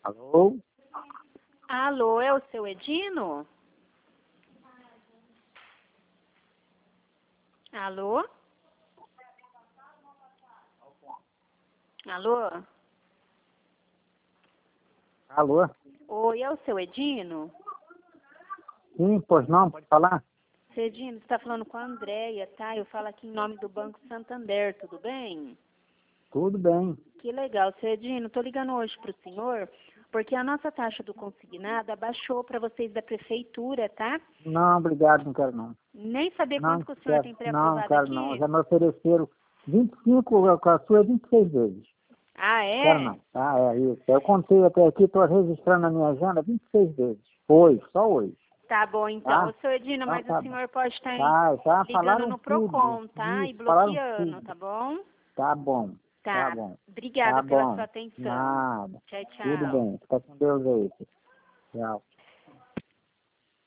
Alô? Alô, é o seu Edino? Alô? Alô? Alô? Oi, é o seu Edino? Sim, pois não, pode falar? Seu Edino, você está falando com a Andréia, tá? Eu falo aqui em nome do Banco Santander, tudo bem? Tudo bem. Que legal, seu Edino. Estou ligando hoje para o senhor, porque a nossa taxa do consignado abaixou para vocês da prefeitura, tá? Não, obrigado, não quero não. Nem saber Não quanto que o senhor quero, tem não pré-aprovado quero não. aqui? Já me ofereceram 25, com a sua é 26 vezes. Ah, Quero é? não. Ah, é isso. Eu contei até aqui, estou registrando na minha agenda 26 vezes. Hoje, só hoje. Tá bom, então. Tá? Ô, seu Edino, Então mas o tá bom. senhor pode estar Tá, ligando falaram no tudo. Procon, tá? E Isso, falaram bloqueando, tudo. tá bom? Tá bom, tá Tá. bom. Obrigada Tá pela sua bom. atenção. Nada. Tchau, Tudo tchau. bem. Fica com Deus aí. Tchau.